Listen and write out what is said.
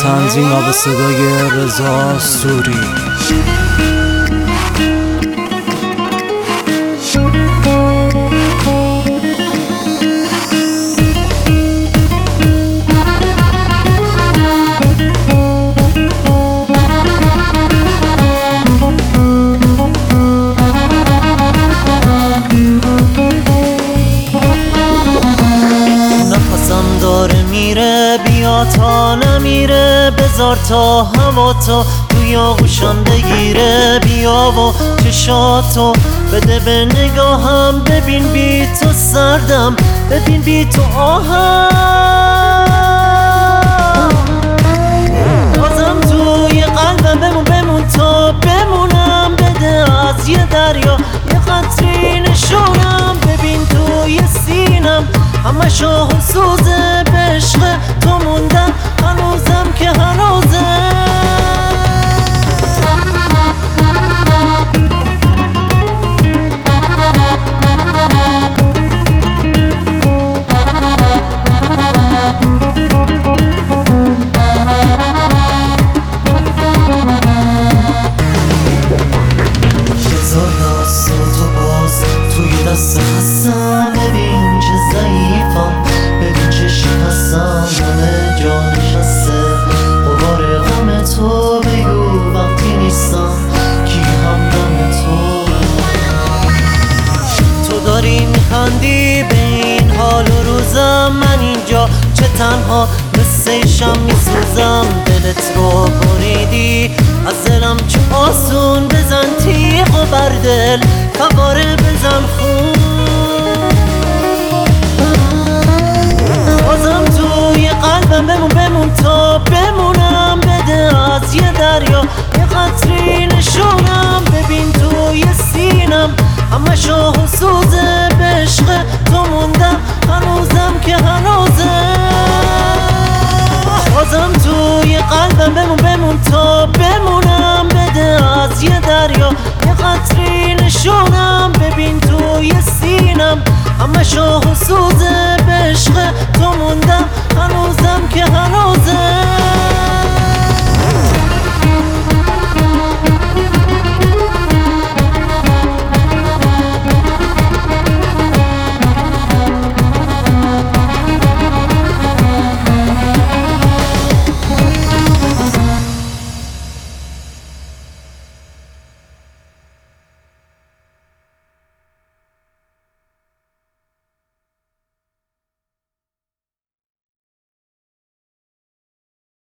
تنظیم و به صدای رضا سوری. داره میره بیا تا نمیره، بذار تا هوا تا توی آغوشم بگیره. بیا و چشاتو بده به نگاهم، ببین بی تو سردم، ببین بی تو آهم. بازم توی قلبم بمون تا بمونم، بده از یه دریا یه قطری نشونم. ببین توی سینم همه شاه و سوزه، به عشق تو موندم هنوزم که هنوزه. بذار دست تو باز توی دست هستم، ببین چه ضعیفم، ببین چه شکستم، همه جا نشسته غبار غم تو. بگو وقتی نیستم کی همدم تو. تو داری میخندی به این حال و روزم، من اینجا چه تنها مثل شم میسوزم. دلت رو بریدی از دلم چه آسون، بزن تیغ و بر دل فواره بزن خون. بازم توی قلبم بمون تا بمونم، بده از یه دریا یه قطری نشونم. ببین توی سینم همه شاه و سوزه، به عشق تو موندم هنوزم که هنوزه. بازم توی قلبم بمون تا بمونم، بده از یه دریا یه قطری نشونم. ببین توی سینم همه شاه و سوزه، به عشق تو موندم هنوزم که هنوزه.